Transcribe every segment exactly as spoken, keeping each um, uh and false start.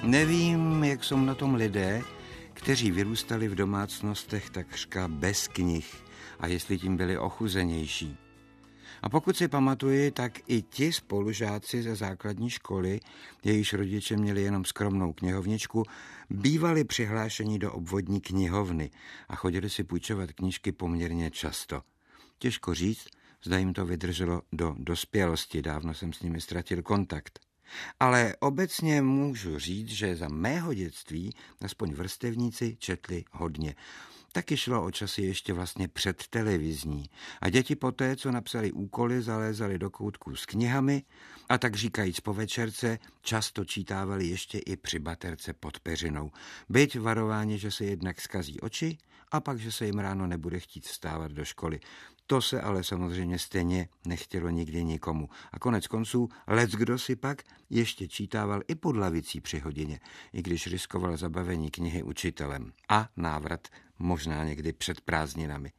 Nevím, jak jsou na tom lidé, kteří vyrůstali v domácnostech takřka bez knih a jestli tím byli ochuzenější. A pokud si pamatuji, tak i ti spolužáci ze základní školy, jejíž rodiče měli jenom skromnou knihovničku, bývali přihlášeni do obvodní knihovny a chodili si půjčovat knížky poměrně často. Těžko říct, zda jim to vydrželo do dospělosti, dávno jsem s nimi ztratil kontakt. Ale obecně můžu říct, že za mého dětství aspoň vrstevníci četli hodně. Taky šlo o časy ještě vlastně před televizní. A děti poté, co napsali úkoly, zalézali do koutků s knihami a tak říkajíc po večerce často čítávali ještě i při baterce pod peřinou. Byť varováni, že se jednak zkazí oči a pak, že se jim ráno nebude chtít vstávat do školy. To se ale samozřejmě stejně nechtělo nikdy nikomu. A konec konců leckdo si pak ještě čítával i pod lavicí při hodině, i když riskoval zabavení knihy učitelem a návrat možná někdy před prázdninami.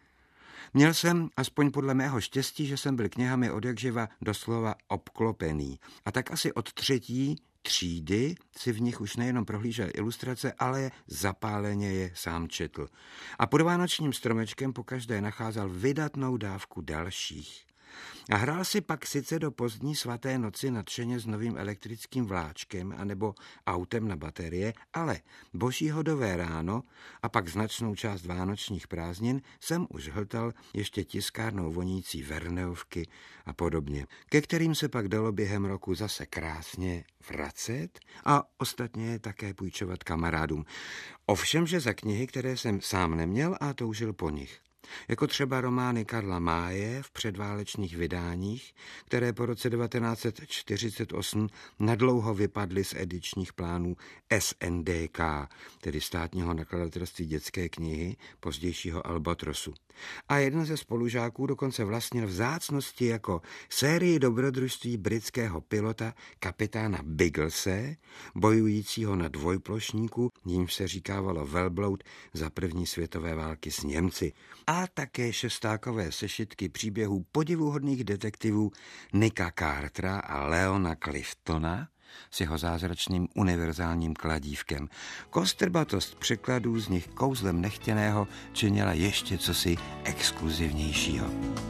Měl jsem, aspoň podle mého štěstí, že jsem byl knihami odjakživa doslova obklopený. A tak asi od třetí třídy si v nich už nejenom prohlížel ilustrace, ale zapáleně je sám četl. A pod vánočním stromečkem pokaždé nacházel vydatnou dávku dalších. A hrál si pak sice do pozdní svaté noci nadšeně s novým elektrickým vláčkem anebo autem na baterie, ale božíhodové ráno a pak značnou část vánočních prázdnin jsem už hltal ještě tiskárnou vonící Verneovky a podobně, ke kterým se pak dalo během roku zase krásně vracet a ostatně také půjčovat kamarádům. Ovšem, že za knihy, které jsem sám neměl a toužil po nich. Jako třeba romány Karla Máje v předválečných vydáních, které po roce devatenáct set čtyřicet osm nadlouho vypadly z edičních plánů S N D K, tedy státního nakladatelství dětské knihy, pozdějšího Albatrosu. A jeden ze spolužáků dokonce vlastnil vzácnosti jako sérii dobrodružství britského pilota kapitána Bigglese, bojujícího na dvojplošníku, jímž se říkávalo velbloud za první světové války s Němci. A také šestákové sešitky příběhů podivuhodných detektivů Nicka Cartera a Leona Cliftona s jeho zázračným univerzálním kladívkem. Kostrbatost překladů z nich kouzlem nechtěného činila ještě cosi exkluzivnějšího.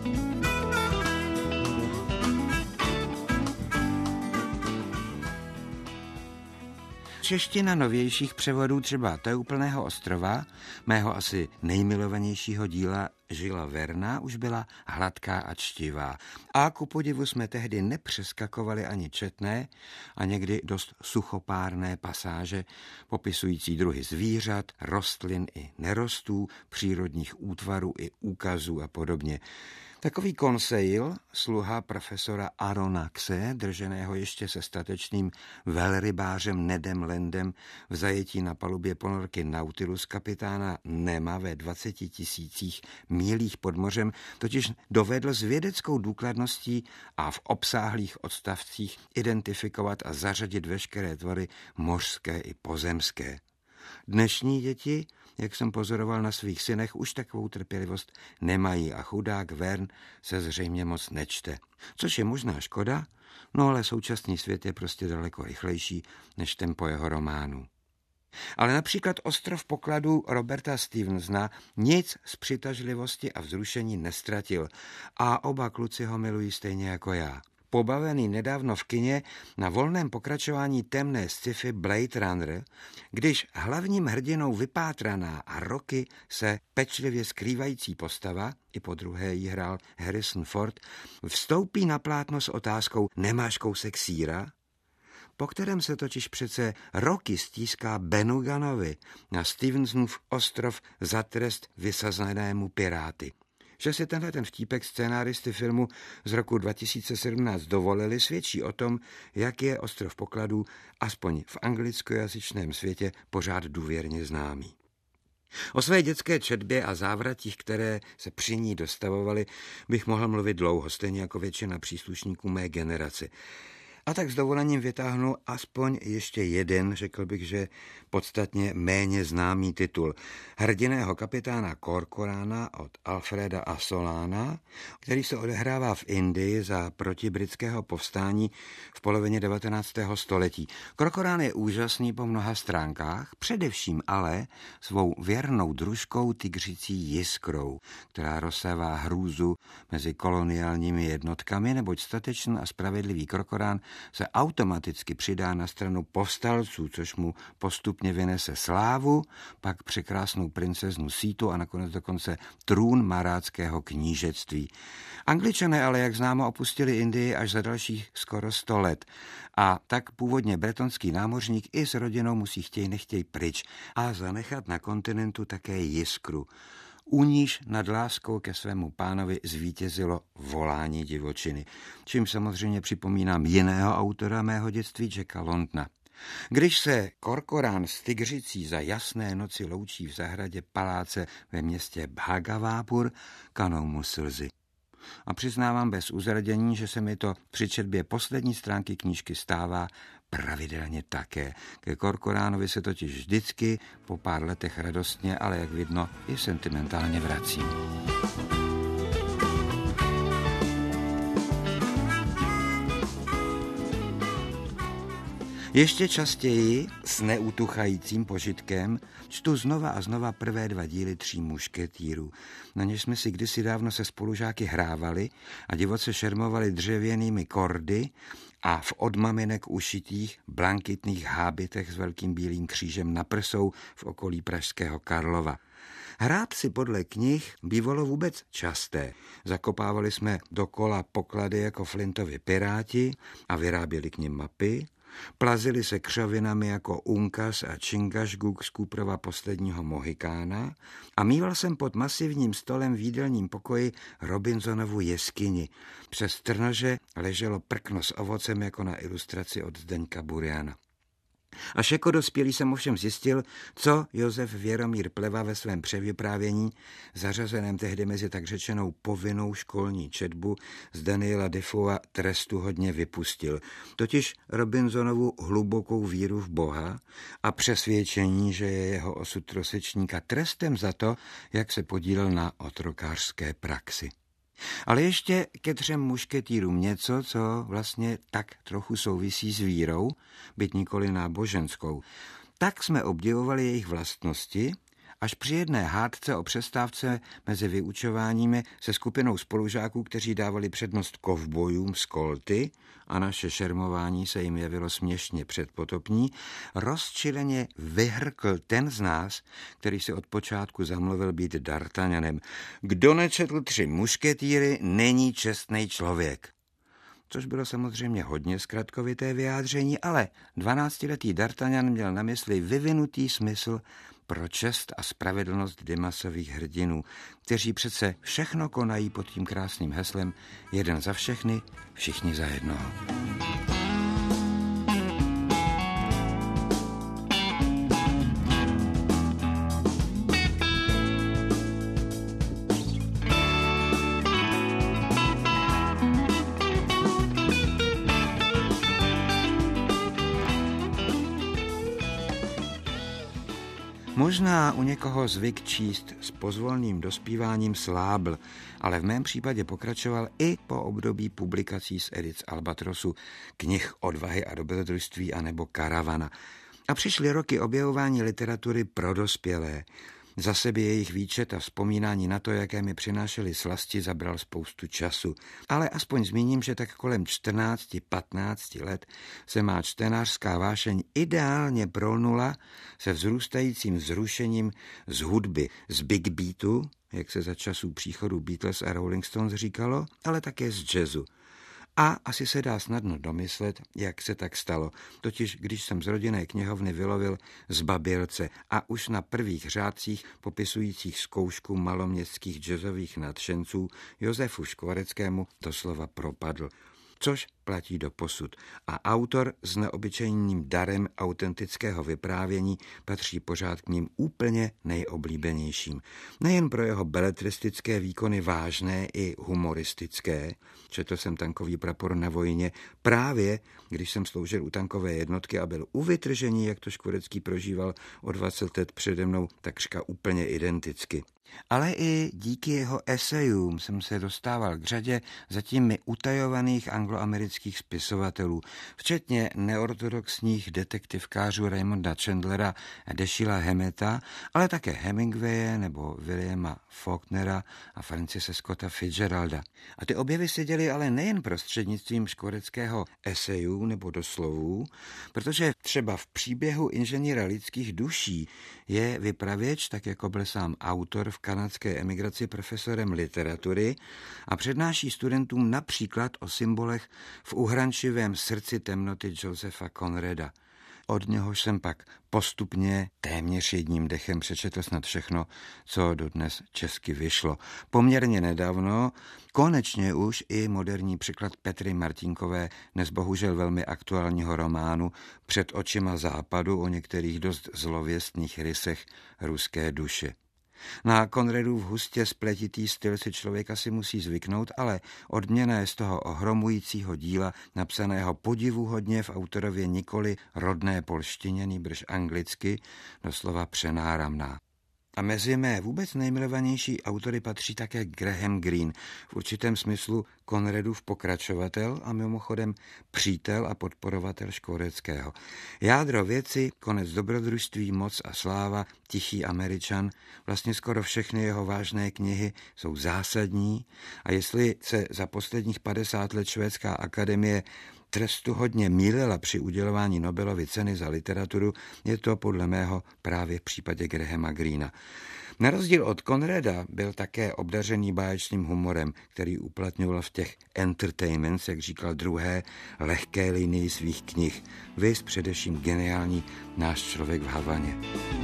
Čeština novějších převodů třeba Teúplného ostrova, mého asi nejmilovanějšího díla Žila Verna, už byla hladká a čtivá. A ku podivu jsme tehdy nepřeskakovali ani četné a někdy dost suchopárné pasáže, popisující druhy zvířat, rostlin i nerostů, přírodních útvarů i úkazů a podobně. Takový Conseil, sluha profesora Aronnaxe, drženého ještě se statečným velrybářem Nedem Landem v zajetí na palubě ponorky Nautilus kapitána Nema ve dvaceti tisících mílích pod mořem, totiž dovedl s vědeckou důkladností a v obsáhlých odstavcích identifikovat a zařadit veškeré tvory mořské i pozemské. Dnešní děti, jak jsem pozoroval na svých synech, už takovou trpělivost nemají a chudák Vern se zřejmě moc nečte. Což je možná škoda, no ale současný svět je prostě daleko rychlejší než tempo jeho románů. Ale například Ostrov pokladů Roberta Stevensona nic z přitažlivosti a vzrušení nestratil a oba kluci ho milují stejně jako já. Pobavený nedávno v kině na volném pokračování temné sci-fi Blade Runner, když hlavním hrdinou vypátraná a roky se pečlivě skrývající postava, i po druhé jí hrál Harrison Ford, vstoupí na plátno s otázkou "Nemáš kousek sýra?", po kterém se totiž přece roky stíská Benu Gunnovi na Stevensonův ostrov za trest vysazenému piráty. Že si tenhle ten vtípek scénáristy filmu z roku dva tisíce sedmnáct dovolili, svědčí o tom, jak je Ostrov pokladů aspoň v anglickojazyčném světě pořád důvěrně známý. O své dětské četbě a závratích, které se při ní dostavovaly, bych mohl mluvit dlouho, stejně jako většina příslušníků mé generace. A tak s dovolením vytáhnu aspoň ještě jeden, řekl bych, že podstatně méně známý titul. Hrdiného kapitána Corcorána od Alfreda Assolana, který se odehrává v Indii za protibritského povstání v polovině devatenáctého století. Corcoran je úžasný po mnoha stránkách, především ale svou věrnou družkou tygřicí jiskrou, která rozsévá hrůzu mezi koloniálními jednotkami, neboť statečný a spravedlivý Corcoran se automaticky přidá na stranu povstalců, což mu postupně vynese slávu, pak překrásnou princeznu Sítu a nakonec dokonce trůn marátského knížectví. Angličané ale, jak známo, opustili Indii až za dalších skoro sto let a tak původně bretonský námořník i s rodinou musí chtěj nechtěj pryč a zanechat na kontinentu také jiskru. U níž nad láskou ke svému pánovi zvítězilo volání divočiny, čím samozřejmě připomínám jiného autora mého dětství, Jacka Londona. Když se Corcoran s tygřicí za jasné noci loučí v zahradě paláce ve městě Bhagavápur, kanou mu slzy. A přiznávám bez uzardění, že se mi to při četbě poslední stránky knížky stává pravidelně také. Ke Corcoránovi se totiž vždycky po pár letech radostně, ale jak vidno i sentimentálně vracím. Ještě častěji s neutuchajícím požitkem čtu znova a znova prvé dva díly Tří mušketýrů. Na něž jsme si kdysi dávno se spolužáky hrávali a divoce šermovali dřevěnými kordy a v od maminek ušitých blankitných hábitech s velkým bílým křížem na prsou v okolí pražského Karlova. Hrát si podle knih bývalo vůbec časté. Zakopávali jsme dokola poklady jako Flintovi piráti a vyráběli k nim mapy. Plazili se křovinami jako Unkas a Čingašguk z Cooperova Posledního Mohikána a mýval jsem pod masivním stolem v jídelním pokoji Robinsonovu jeskyni. Přes trnože leželo prkno s ovocem jako na ilustraci od Zdeňka Buriana. Až jako dospělý jsem ovšem zjistil, co Josef Věromír Pleva ve svém převyprávění, zařazeném tehdy mezi tak řečenou povinnou školní četbu z Daniela Defoea trestu hodně vypustil. Totiž Robinsonovu hlubokou víru v Boha a přesvědčení, že je jeho osud trosečníka trestem za to, jak se podílel na otrokářské praxi. Ale ještě ke Třem mušketýrům něco, co vlastně tak trochu souvisí s vírou, byť nikoli náboženskou. Tak jsme obdivovali jejich vlastnosti, až při jedné hádce o přestávce mezi vyučováními se skupinou spolužáků, kteří dávali přednost kovbojům z kolty a naše šermování se jim jevilo směšně předpotopní, rozčileně vyhrkl ten z nás, který se od počátku zamluvil být D'Artagnanem. Kdo nečetl Tři mušketýry, není čestný člověk. Což bylo samozřejmě hodně zkratkovité vyjádření, ale dvanáctiletý D'Artagnan měl na mysli vyvinutý smysl pro čest a spravedlnost Dimasových hrdinů, kteří přece všechno konají pod tím krásným heslem jeden za všechny, všichni za jednoho. Možná u někoho zvyk číst s pozvolným dospíváním slábl, ale v mém případě pokračoval i po období publikací z edic Albatrosu, knih Odvahy a dobrodružství anebo Karavana. A přišly roky objevování literatury pro dospělé. Za sebe jejich výčet a vzpomínání na to, jaké mi přinášely slasti, zabral spoustu času. Ale aspoň zmíním, že tak kolem čtrnácti patnácti let se má čtenářská vášeň ideálně prolnula se vzrůstajícím vzrušením z hudby, z big beatu, jak se za časů příchodu Beatles a Rolling Stones říkalo, ale také z jazzu. A asi se dá snadno domyslet, jak se tak stalo. Totiž, když jsem z rodinné knihovny vylovil Zbabělce a už na prvých řádcích popisujících zkoušku maloměstských jazzových nadšenců Josefu Škvareckému doslova propadl. což platí doposud. A autor s neobyčejným darem autentického vyprávění patří pořád k ním úplně nejoblíbenějším. Nejen pro jeho beletristické výkony vážné i humoristické, četl jsem Tankový prapor na vojně právě, když jsem sloužil u tankové jednotky a byl u vytržení, jak to Škvorecký prožíval o dvacet let přede mnou, takřka úplně identicky. Ale i díky jeho esejům jsem se dostával k řadě zatím mi utajovaných angloamerických spisovatelů, včetně neortodoxních detektivkářů Raymonda Chandlera a Dashiella Hameta, ale také Hemingwaye nebo Williama Faulknera a Francise Scotta Fitzgeralda. A ty objevy se děly ale nejen prostřednictvím škvoreckého esejů nebo doslovů, protože třeba v Příběhu inženýra lidských duší je vypravěč, tak jako byl sám autor, v kanadské emigraci profesorem literatury a přednáší studentům například o symbolech v uhrančivém srdci temnoty Josepha Conrada. Od něhož jsem pak postupně téměř jedním dechem přečetl snad všechno, co dodnes česky vyšlo. Poměrně nedávno, konečně už i moderní překlad Petry Martinkové, dnes bohužel velmi aktuálního románu Před očima západu o některých dost zlověstných rysech ruské duše. Na Conradův hustě spletitý styl si člověk asi musí zvyknout, ale odměna je z toho ohromujícího díla, napsaného podivuhodně v autorově nikoli rodné polštině, nýbrž anglicky, doslova přenáramná. A mezi mé vůbec nejmilovanější autory patří také Graham Greene, v určitém smyslu Conradův pokračovatel a mimochodem přítel a podporovatel Škvoreckého. Jádro věci, konec dobrodružství, moc a sláva, Tichý Američan, vlastně skoro všechny jeho vážné knihy jsou zásadní a jestli se za posledních padesát let Švédská akademie trestuhodně mýlila při udělování Nobelovy ceny za literaturu, je to podle mého právě v případě Grahama Greena. Na rozdíl od Conrada byl také obdařený báječným humorem, který uplatňoval v těch entertainments, jak říkal druhé, lehké linii svých knih. Viz především geniální Náš člověk v Havaně.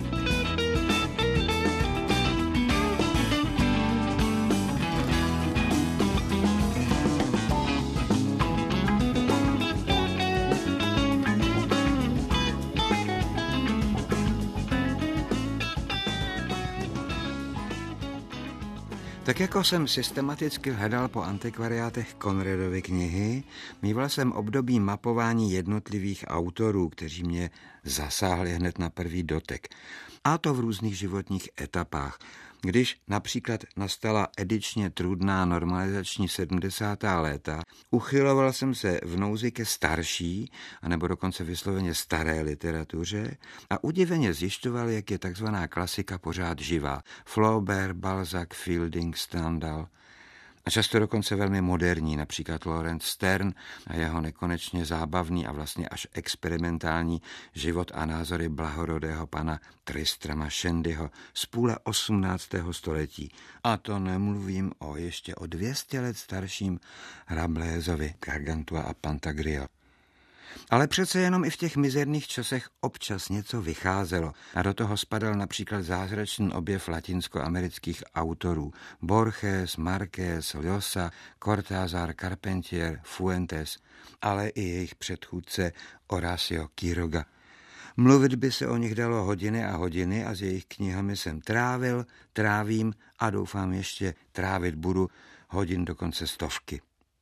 Tak jako jsem systematicky hledal po antikvariátech Conradovy knihy, mýval jsem období mapování jednotlivých autorů, kteří mě zasáhli hned na první dotek. A to v různých životních etapách. Když například nastala edičně trudná normalizační sedmdesátá léta, uchyloval jsem se v nouzi ke starší, anebo dokonce vysloveně staré literatuře a udiveně zjišťoval, jak je takzvaná klasika pořád živá. Flaubert, Balzac, Fielding, Stendhal a často dokonce velmi moderní, například Laurence Sterne a jeho nekonečně zábavný a vlastně až experimentální život a názory blahorodého pana Tristrama Shandyho z půle osmnáctého století. A to nemluvím o ještě o dvě stě let starším Rabelaisově Gargantua a Pantagruel. Ale přece jenom i v těch mizerných časech občas něco vycházelo a do toho spadal například zázračný objev latinskoamerických autorů Borges, Marquez, Llosa, Cortázar, Carpentier, Fuentes, ale i jejich předchůdce Horacio Quiroga. Mluvit by se o nich dalo hodiny a hodiny a s jejich knihami jsem trávil, trávím a doufám ještě trávit budu hodin dokonce stovky.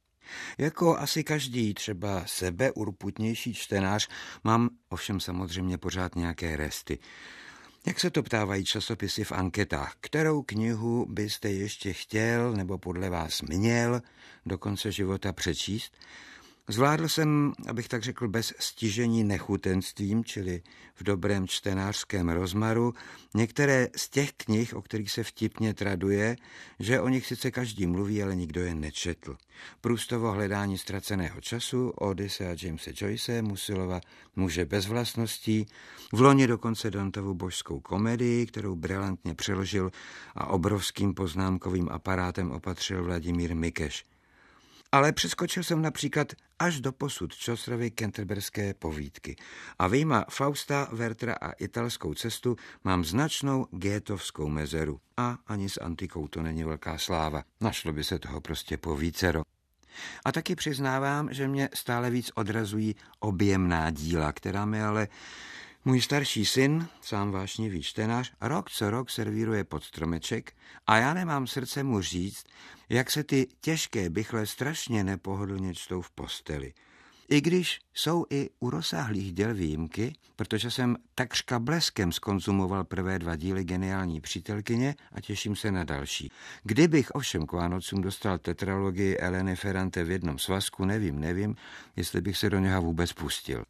Jako asi každý třeba sebeurputnější čtenář mám ovšem samozřejmě pořád nějaké resty. Jak se to ptávají časopisy v anketách, kterou knihu byste ještě chtěl nebo podle vás měl do konce života přečíst? Zvládl jsem, abych tak řekl, bez stižení nechutenstvím, čili v dobrém čtenářském rozmaru, některé z těch knih, o kterých se vtipně traduje, že o nich sice každý mluví, ale nikdo je nečetl. Proustovo Hledání ztraceného času, Odyssea Jamese Joyce, Musilova Muže bez vlastností, v loni dokonce Dantovu Božskou komedii, kterou brilantně přeložil a obrovským poznámkovým aparátem opatřil Vladimír Mikeš. Ale přeskočil jsem například až do posud Chaucerovy Canterberské povídky. A vyjma Fausta, Werthera a Italskou cestu mám značnou Goethovskou mezeru. A ani s antikou to není velká sláva. Našlo by se toho prostě povícero. A taky přiznávám, že mě stále víc odrazují objemná díla, která mi ale můj starší syn, sám vášnivý čtenář, rok co rok servíruje pod stromeček a já nemám srdce mu říct, jak se ty těžké bychle strašně nepohodlně čtou v posteli. I když jsou i u rozsáhlých děl výjimky, protože jsem takřka bleskem zkonzumoval prvé dva díly Geniální přítelkyně a těším se na další. Kdybych ovšem k Vánocům dostal tetralogii Eleny Ferrante v jednom svazku, nevím, nevím, jestli bych se do něha vůbec pustil.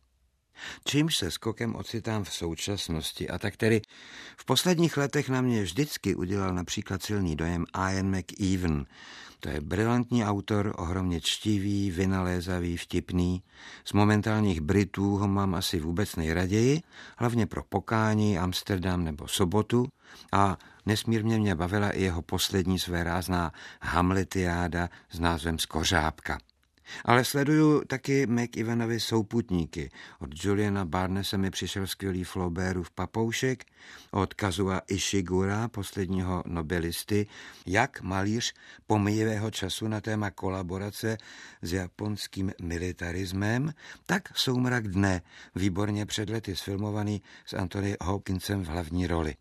Čímž se skokem ocitám v současnosti a tak tedy v posledních letech na mě vždycky udělal například silný dojem Ian McEwan. To je brilantní autor, ohromně čtivý, vynalézavý, vtipný. Z momentálních Britů ho mám asi vůbec nejraději, hlavně pro Pokání, Amsterdam nebo Sobotu a nesmírně mě bavila i jeho poslední svérázná Hamletiáda s názvem Skořápka. Ale sleduju taky McEwanovi souputníky. Od Juliana Barnese mi přišel skvělý Flaubertův Papoušek, od Kazua Ishigura, posledního nobelisty, jak malíř pomíjivého času na téma kolaborace s japonským militarismem, tak Soumrak dne, výborně před lety sfilmovaný s Anthony Hopkinsem v hlavní roli.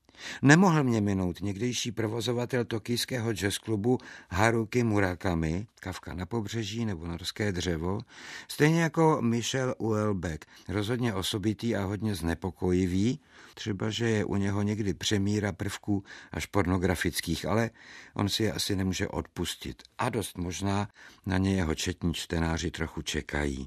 Nemohl mě minout někdejší provozovatel tokijského jazzklubu Haruki Murakami, Kafka na pobřeží nebo Norské dřevo, stejně jako Michel Houellebecq, rozhodně osobitý a hodně znepokojivý, třeba že je u něho někdy přemíra prvků až pornografických, ale on si je asi nemůže odpustit a dost možná na ně jeho četní čtenáři trochu čekají.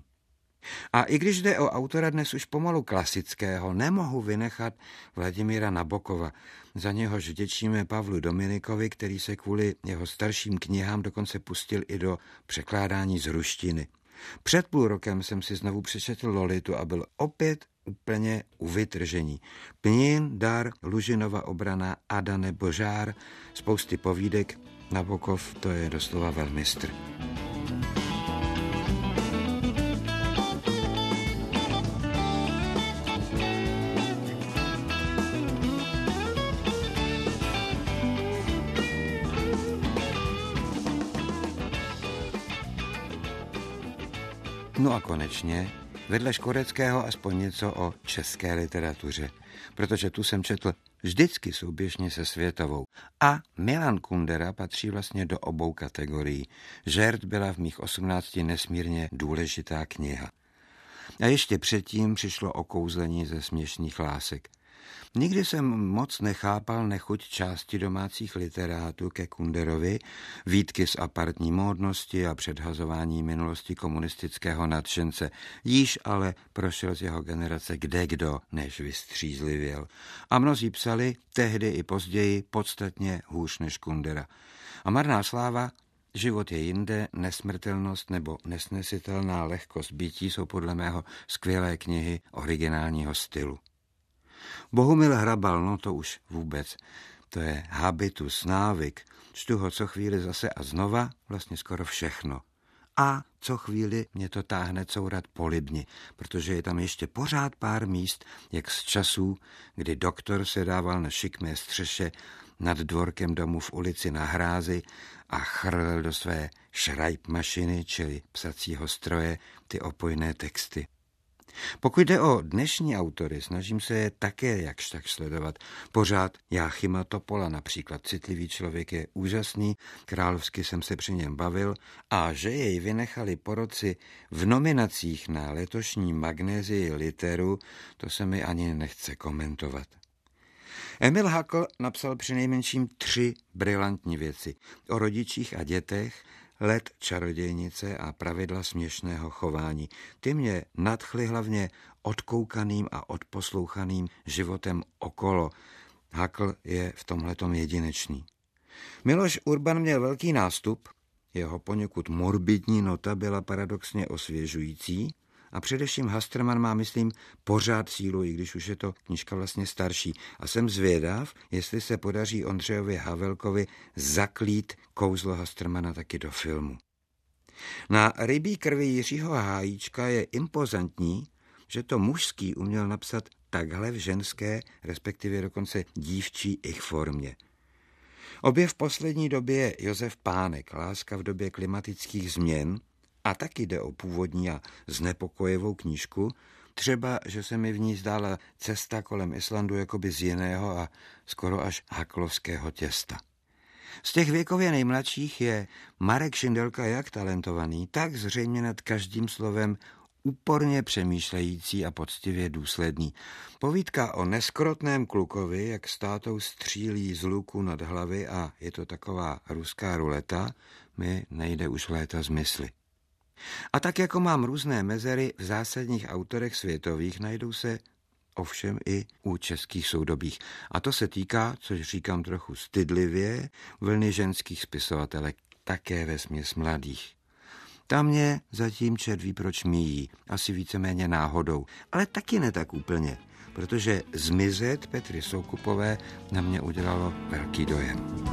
A i když jde o autora dnes už pomalu klasického, nemohu vynechat Vladimíra Nabokova. Za něhož vděčíme Pavlu Dominikovi, který se kvůli jeho starším knihám dokonce pustil i do překládání z ruštiny. Před půl rokem jsem si znovu přečetl Lolitu a byl opět úplně u vytržení. Pnín, Dar, Lužinova obrana, Ada nebo Žár, spousty povídek. Nabokov to je doslova velmistr. No a konečně, vedle Škoreckého aspoň něco o české literatuře, protože tu jsem četl vždycky souběžně se světovou. A Milan Kundera patří vlastně do obou kategorií. Žert byla v mých osmnácti nesmírně důležitá kniha. A ještě předtím přišlo Okouzlení ze směšných lásek. Nikdy jsem moc nechápal nechuť části domácích literátů ke Kunderovi, výtky z apartní módnosti a předhazování minulosti komunistického nadšence. Již ale prošel z jeho generace kdekdo, než vystřízlivěl. A mnozí psali, tehdy i později, podstatně hůř než Kundera. A marná sláva, Život je jinde, Nesmrtelnost nebo Nesnesitelná lehkost bytí jsou podle mého skvělé knihy originálního stylu. Bohumil Hrabal, no to už vůbec, to je habitus, návyk, čtu ho co chvíli zase a znova, vlastně skoro všechno. A co chvíli mě to táhne courat po Libni, protože je tam ještě pořád pár míst, jak z časů, kdy doktor se dával na šikmé střeše nad dvorkem domu v ulici na Hrázi a chrlil do své šrajpmašiny, čili psacího stroje, ty opojné texty. Pokud jde o dnešní autory, snažím se je také jakž tak sledovat. Pořád Jáchyma Topola, například Citlivý člověk je úžasný, královsky jsem se při něm bavil a že jej vynechali poroci v nominacích na letošní Magnézii literu, to se mi ani nechce komentovat. Emil Hakl napsal přinejmenším tři brilantní věci. O rodičích a dětech, Let čarodějnice a pravidla směšného chování. Ty mě nadchly hlavně odkoukaným a odposlouchaným životem okolo. Hakl je v tomhletom jedinečný. Miloš Urban měl velký nástup, jeho poněkud morbidní nota byla paradoxně osvěžující a především Hasterman má, myslím, pořád sílu, i když už je to knížka vlastně starší. A jsem zvědav, jestli se podaří Ondřejovi Havelkovi zaklít kouzlo Hastermana taky do filmu. Na Rybí krvi Jiřího Hájíčka je impozantní, že to mužský uměl napsat takhle v ženské, respektive dokonce dívčí ich formě. Obě v poslední době Josef Pánek, Láska v době klimatických změn, a taky jde o původní a znepokojivou knížku, třeba, že se mi v ní zdála cesta kolem Islandu jakoby z jiného a skoro až haklovského těsta. Z těch věkově nejmladších je Marek Šindelka jak talentovaný, tak zřejmě nad každým slovem úporně přemýšlející a poctivě důsledný. Povídka o neskrotném klukovi, jak s tátou střílí z luku nad hlavy a je to taková ruská ruleta, mi nejde už léta z mysli. A tak jako mám různé mezery v zásadních autorech světových, najdou se ovšem i u českých soudobých. A to se týká, což říkám trochu stydlivě, vlny ženských spisovatelek, také vesměs mladých. Tam mě zatím čert ví proč míjí, asi víceméně náhodou, ale taky ne tak úplně, protože Zmizet Petry Soukupové na mě udělalo velký dojem.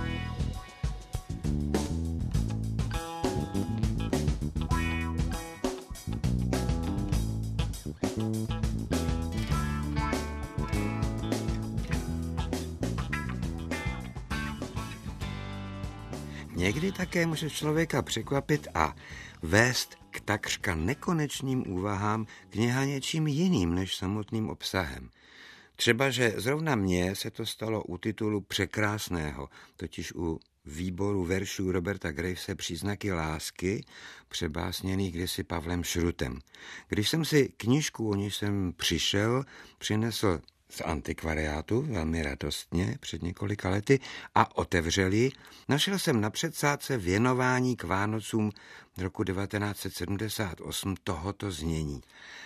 Někdy také může člověka překvapit a vést k takřka nekonečným úvahám kniha něčím jiným než samotným obsahem. Třeba, že zrovna mně se to stalo u titulu Překrásného, totiž u výboru veršů Roberta Gravese Příznaky lásky, přebásněných kdysi Pavlem Šrutem. Když jsem si knížku, o níž jsem přišel, přinesl z antikvariátu, velmi radostně, před několika lety, a otevřel ji, našel jsem na předsádce věnování k Vánocům roku devatenáct set sedmdesát osm tohoto znění.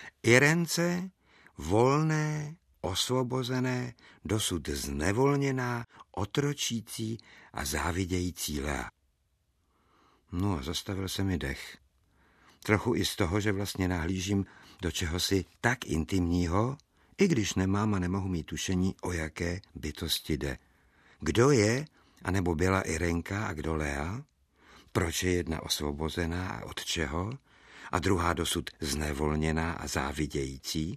Irence, volné, osvobozené, dosud znevolněná, otročící a závidějící Lea. No a zastavil se mi dech. Trochu i z toho, že vlastně nahlížím do čehosi tak intimního, i když nemám a nemohu mít tušení, o jaké bytosti jde. Kdo je, anebo byla Irenka a kdo Lea? Proč je jedna osvobozená a od čeho? A druhá dosud znevolněná a závidějící?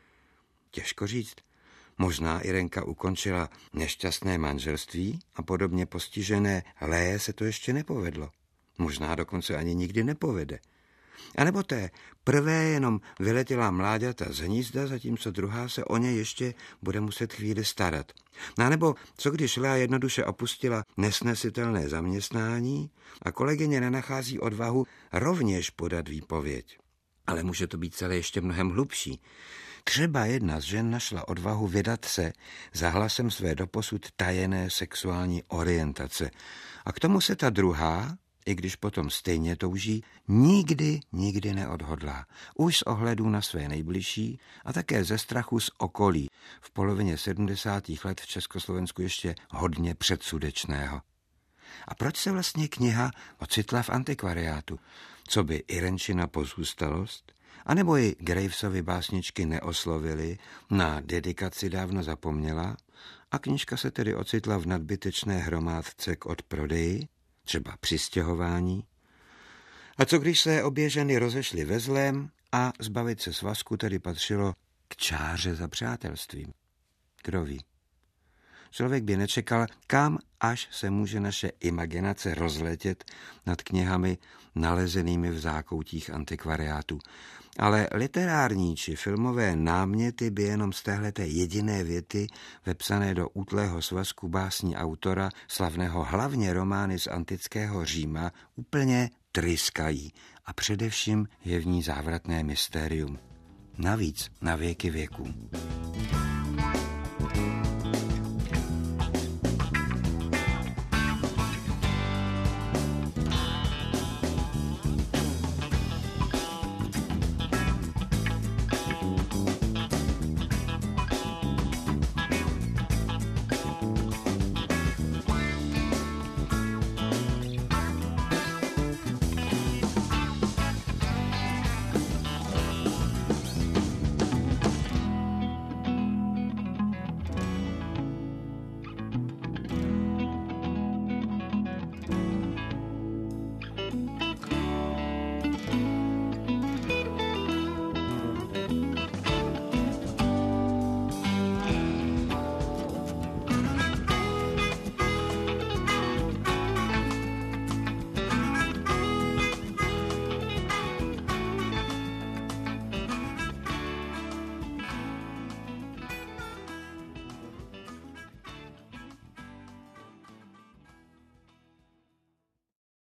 Těžko říct. Možná Irenka ukončila nešťastné manželství a podobně postižené Léje se to ještě nepovedlo. Možná dokonce ani nikdy nepovede. A nebo té prvé jenom vyletěla mláďata z hnízda, zatímco druhá se o ně ještě bude muset chvíli starat. A nebo co když Lea jednoduše opustila nesnesitelné zaměstnání a kolegyně nenachází odvahu rovněž podat výpověď. Ale může to být celé ještě mnohem hlubší. Třeba jedna z žen našla odvahu vydat se za hlasem své doposud tajené sexuální orientace. A k tomu se ta druhá, i když potom stejně touží, nikdy, nikdy neodhodlá. Už z ohledu na své nejbližší a také ze strachu z okolí. V polovině sedmdesátých let v Československu ještě hodně předsudečného. A proč se vlastně kniha ocitla v antikvariátu? Co by Irenčina pozůstalost? A nebo ji Gravesovy básničky neoslovily, na dedikaci dávno zapomněla a knížka se tedy ocitla v nadbytečné hromádce k odprodeji, třeba při stěhování? A co když se obě ženy rozešly ve zlém a zbavit se svazku tedy patřilo k čáře za přátelstvím? Kdo ví? Člověk by nečekal, kam až se může naše imaginace rozletět nad knihami nalezenými v zákoutích antikvariátu. Ale literární či filmové náměty by jenom z téhleté jediné věty vepsané do útlého svazku básní autora, slavného hlavně romány z antického Říma, úplně tryskají. A především je v ní závratné mystérium. Navíc na věky věků.